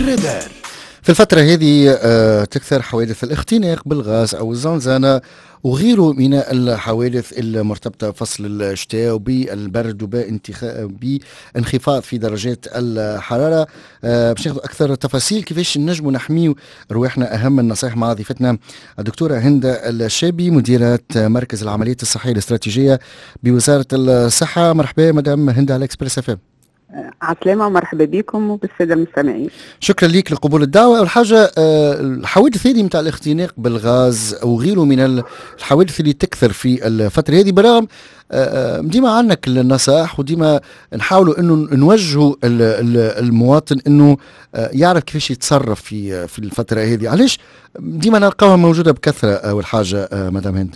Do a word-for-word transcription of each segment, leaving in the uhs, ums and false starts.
الرادار. في الفترة هذه تكثر حوادث الاختناق بالغاز أو الزنزانة وغيره من الحوادث المرتبطة بفصل الشتاء وبالبرد وبانخفاض في درجات الحرارة. باش ناخذ أكثر تفاصيل كيفاش نجموا نحميو رواحنا، أهم النصائح مع ضيفتنا الدكتورة هند الشابي، مديرة مركز العمليات الصحية الاستراتيجية بوزارة الصحة. مرحبا مدام هند على إكسبريس اف ام. عسلامة ومرحبا بكم وبالسادة المستمعين. شكرا لك لقبول الدعوة. أول حاجة الحوادث هذه متاع الاختناق بالغاز أو غيره من الحوادث اللي تكثر في الفترة هذه، برغم ديما عندنا النصائح وديما نحاولوا أنه نوجهوا المواطن أنه يعرف كيفاش يتصرف في في الفترة هذه. علاش ديما نلقاها موجودة بكثرة؟ أول حاجة مدام هند.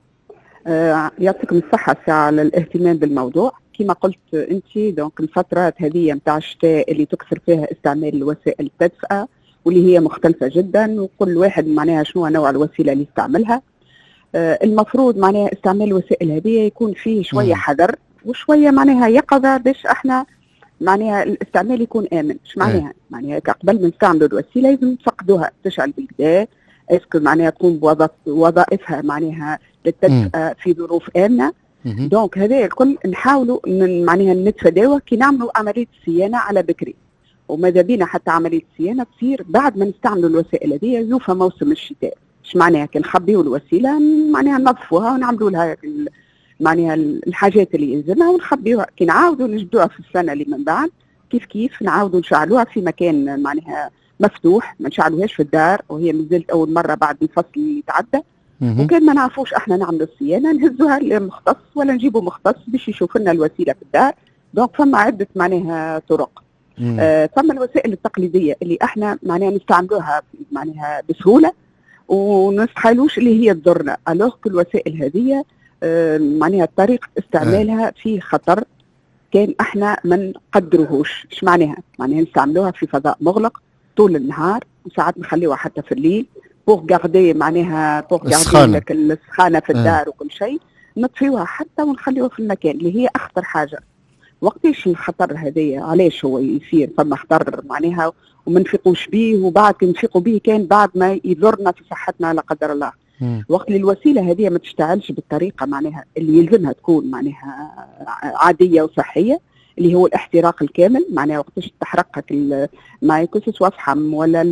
يعطيكم الصحة ساعة على الاهتمام بالموضوع. كما قلت انت دونك الفترات هذه نتاع الشتاء اللي تكثر فيها استعمال الوسائل التدفئه واللي هي مختلفه جدا، وكل واحد معناها شنو نوع الوسيله اللي يستعملها. آه المفروض معناها استعمال الوسائل هذه يكون فيه شويه حذر وشويه معناها يقظه باش احنا معناها الاستعمال يكون امن. ايش معناها؟ معناها قبل ما نستعملوا الوسيله لازم نفقدوها تشعل بالكدا، اسكو معناها تقوم بوظائفها معناها للتدفئه في ظروف امنه. دونك هذا الكل نحاولوا معناها نتفاداوه كي نعملوا عمليه صيانه على بكري، وماذا بينا حتى عمليه الصيانه تصير بعد ما نستعملوا الوسائل هذه يوفى موسم الشتاء. ايش معناها؟ كي نخبيوا الوسيله معناها ننظفوها ونعملوا لها معناها الحاجات اللي يلزمها ونخبيوها، كي نعاودوا نجدوها في السنه اللي من بعد كيف كيف نعاودوا نشعلوها في مكان معناها مفتوح، ما نشعلوهاش في الدار وهي مازالت اول مره بعد الفصل اللي يتعدى. وكان ما نعرفوش احنا نعملوا الصيانه نهزوها لمختص ولا نجيبوا مختص باش يشوف لنا الوسيله في الدار. دونك فما عده معناها طرق. آه فما الوسائل التقليديه اللي احنا معناها نستعملوها معناها بسهوله ونستحالوش اللي هي تضرنا، الوغ كل الوسائل هذه آه معناها طريقه استعمالها فيه خطر كان احنا ما نقدروهوش. ايش معناها؟ معناها نستعملوها في فضاء مغلق طول النهار وساعات نخليوها حتى في الليل بوغ غاردي معناها بوغ غاردي لك السخانه في الدار وكل شيء، نطفيوها حتى ونخليوها في المكان اللي هي اخطر حاجه. وقتاش الخطر هذايا علاش هو يصير فما خطر معناها وما نفيقوش به، وبعد كي نفيقوا به كان بعد ما يضرنا في صحتنا لا قدر الله. مم. وقت اللي الوسيله هذه ما تشتغلش بالطريقه معناها اللي يلزمها تكون معناها عاديه وصحيه، اللي هو الاحتراق الكامل، معناها وقتاش تحرقك ما يكونش وفحم ولا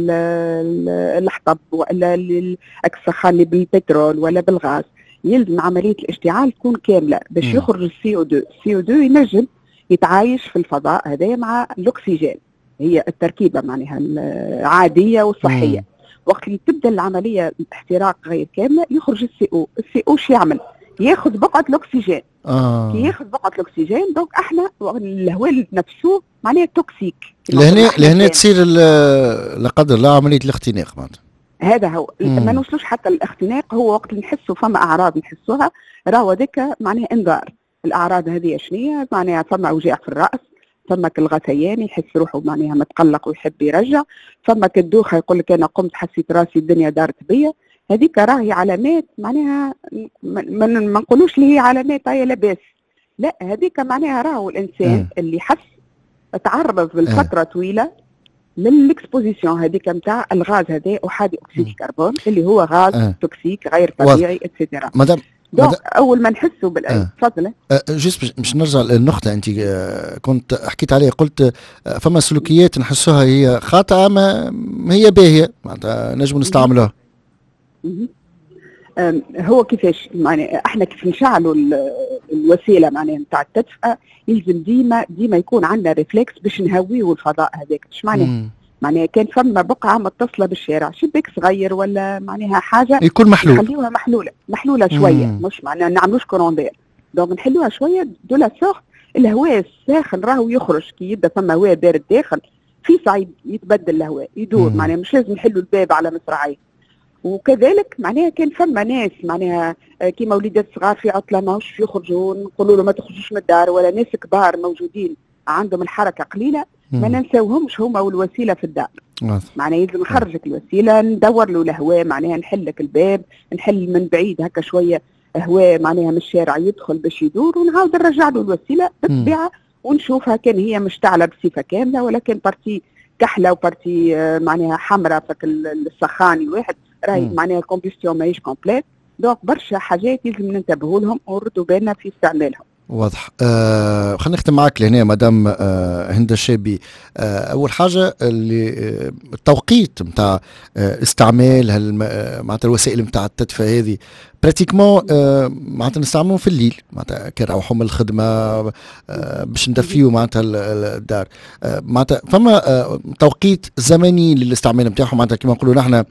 الحطب ولا السخان اللي بالبترول ولا بالغاز، يلزم عمليه الاشتعال تكون كامله باش يخرج السي او اثنين. السي او اثنين ينجم يتعايش في الفضاء هذا مع الاكسجين، هي التركيبه معناها العاديه والصحيه. وقت اللي تبدا العمليه الاحتراق غير كامله يخرج السي او. السي او شو يعمل؟ ياخذ بقعه الاكسجين. آه. كي ياخذ بقعه الاكسجين دونك احنا الهواء نفسه معناها توكسيك. لهنا لهنا تصير لا قدر الله عمليه الاختناق معناتها. هذا هو. مم. ما نوصلوش حتى الاختناق، هو وقت اللي نحسوا فما اعراض نحسوها راهو هذاك معناها انذار. الاعراض هذه شنية؟ معناها فما اوجاع في الراس، فما الغثيان يحس روحه معناها متقلق ويحب يرجع، فما كالدوخه يقول لك انا قمت حسيت راسي الدنيا دارت بيا. هذيك راهي علامات معناها ما نقولوش اللي هي علامات هي لاباس، لا هذيك معناها راهو الانسان أه. اللي حس تعرض لفتره أه. طويله للاكسبوزيسيون هذيك نتاع الغاز هذا احادي اكسيد الكربون اللي هو غاز أه. توكسيك غير طبيعي اتسيتيرا. مدام دونك اول ما نحسوا بالاي تفضل. أه. جست باش نرجع للنقطه انت كنت حكيت عليها، قلت فما سلوكيات نحسوها هي خاطئه ما هي باهيه معناتها نجم نستعملوها. هو كيفاش يعني احنا كيف نشعلوا الوسيله معناها نتاع التدفئه يلزم ديما ديما يكون عندنا ريفلكس باش نهويو الفضاء هذاك. ايش معناها؟ معناها كان فما بقعه متصله بالشارع شباك صغير ولا معناها حاجه يكون محلول، نخليوها محلوله محلوله شويه. مم. مش معناها نعملوش كوروندير، دونك نحلوها شويه دولا سوغ الهواء الساخن راهو يخرج كي يبدا فما هواء بارد داخل في صعيد يتبدل الهواء يدور. معناها مش لازم نحلوا الباب على مصراعيه. وكذلك معناها كان فما ناس معناها كيما وليدات صغار في عطله ماهوش يخرجوا نقولوا له ما تخرجوش من الدار، ولا ناس كبار موجودين عندهم الحركه قليله ما ننساوهمش هما والوسيله في الدار. معناها لازم نخرجك الوسيله ندور له الهواء معناها نحلك الباب نحل من بعيد هكا شويه هواء معناها من الشارع يدخل باش يدور ونعاود نرجع له الوسيله بالطبيعه ونشوفها كان هي مشتعله بصفه كامله ولا كان بارتي كحله وبارتي معناها حمراء فك السخان الواحد راهي معناها الكومبوستيون ماهيش كومبليت. دونك برشا حاجات لازم ننتبهوا لهم ونردوا بالنا في استعمالهم. واضح. آه خلينا نختم معك لهنا مدام آه هند الشابي. آه اول حاجه اللي آه التوقيت نتاع آه استعمال هال معناتها الوسائل نتاع التدفئه هذه براتيكمون آه معناتها نستعملهم في الليل، معناتها كي نروحوا من الخدمه آه باش ندفيو معناتها الدار. آه معناتها فما آه توقيت زمني للاستعمال نتاعهم، معناتها كما نقولوا نحن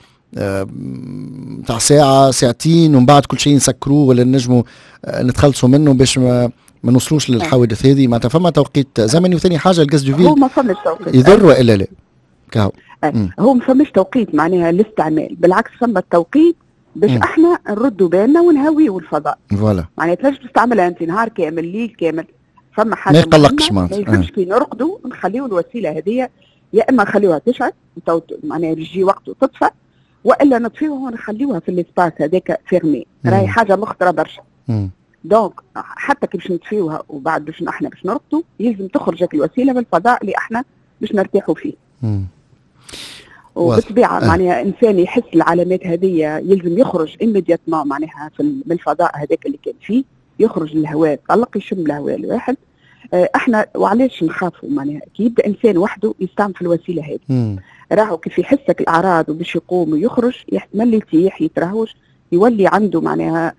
نتاع آه ساعه ساعتين ومن بعد كل شيء نسكروه ولا نجموا آه نتخلصوا منه باش ما ما نوصلوش للحوادث هذه. معناتها فما توقيت زمني. وثاني حاجه الغاز دو فيل هو ما فماش توقيت يضر والا لا كهو هو ما فماش توقيت معناها الاستعمال، بالعكس فما التوقيت باش مم. احنا نردوا بالنا ونهويوا الفضاء. فوالا معناها تنجم تستعملها انت نهار كامل ليل كامل، فما حاجه ما يقلقش معناتها ما يلزمش كي نرقدوا نخليوا الوسيله هذه يا اما نخليوها تشعل معناها يجي وقت وتطفى، والا نطفيوها ونخليوها في الاسباس هذاك فيرمي. راهي حاجه مخطره برشا. مم. دونك حتى كي باش نطفيوها وبعد باش احنا باش نرقدوا يلزم تخرج الوسيله بالفضاء اللي احنا باش نرتاحوا فيه. مم. وبالطبيعه أه. معناها انسان يحس العلامات هذه يلزم يخرج ايميدياتمون معناها في الفضاء هذاك اللي كان فيه، يخرج للهواء طلق يشم الهواء الواحد. اه احنا وعلاش نخافوا معناها كي يبدا انسان وحده يستعمل في الوسيله هذه راهو كيف يحسك الاعراض وباش يقوم ويخرج يحتمل يتيح يترهوش يولي عنده معناها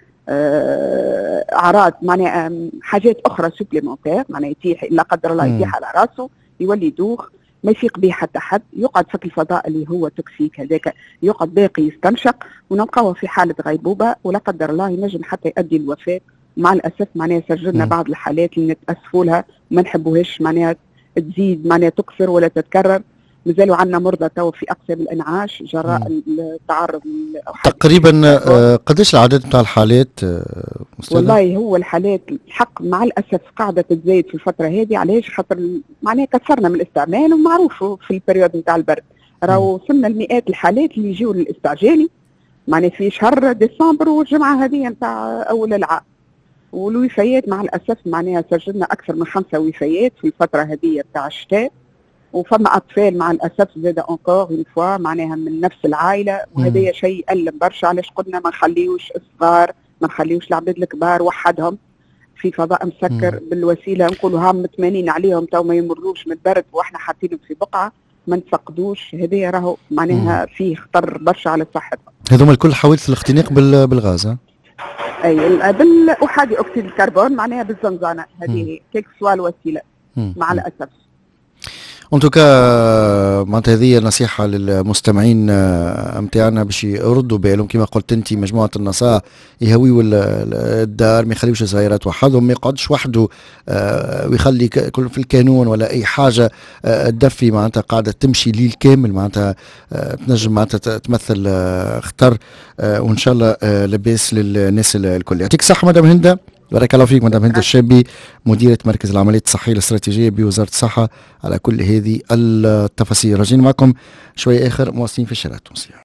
اعراض معناها حاجات اخرى سوبليمونتير، معناها يتيح لا قدر الله يتيح على راسه يولي يدوخ ما يفيق به حتى حد، يقعد فك الفضاء اللي هو توكسيك هذاك يقعد باقي يستنشق ونلقاوه في حاله غيبوبه ولا قدر الله ينجم حتى يؤدي الوفاه. مع الاسف معناها سجلنا بعض الحالات اللي نتاسفوا لها وما نحبوهاش معناها تزيد معناها تكثر ولا تتكرر. مازالوا عندنا مرضى تو في اقسام الانعاش جراء التعرض تقريبا. آه قديش العدد بتاع الحالات آه والله هو الحالات الحق مع الاسف قاعده تزايد في الفتره هذه. علاش؟ خاطر معناها كثرنا من الاستعمال ومعروف في البريود نتاع البرد راهو وصلنا لمئات الحالات اللي يجيو للاستعجالي معناها في شهر ديسمبر والجمعه هذه نتاع اول العام. والوفيات مع الاسف معناها سجلنا اكثر من خمسه وفيات في الفتره هذه نتاع الشتاء، وفما اطفال مع الاسف زاد اونكور اون فوا معناها من نفس العائله، وهذا شيء يألم برشا. علاش قلنا ما نخليوش الصغار ما نخليوش العباد الكبار وحدهم في فضاء مسكر مم. بالوسيله نقولوا هم متمانين عليهم تو ما يمرلوش من البرد واحنا حاطينهم في بقعه ما نفقدوش. هذا راهو معناها فيه خطر برشا على صحتهم. هذوما الكل حوادث الاختناق بالغاز. ها اي بالاحادي اكسيد الكربون معناها بالزنزانه هذه كيك سوا الوسيله مم. مع مم. الاسف. ان توكا معناتها هذه نصيحه للمستمعين نتاعنا باش يردوا بالهم كما قلت انت مجموعه النصائح يهويوا الدار ما يخليوش الصغيرات وحدهم ما يقعدش وحده ويخلي كل في الكانون ولا اي حاجه تدفي معناتها قاعده تمشي ليل كامل معناتها تنجم معناتها تمثل خطر. وان شاء الله لباس للناس الكل. يعطيك الصحه مدام هند. بارك الله فيك مدام هند الشابي مديرة مركز العمليات الصحية الاستراتيجية بوزارة الصحة على كل هذه التفاصيل. راجعين معكم شوية آخر مواصلين في الشارع التونسية.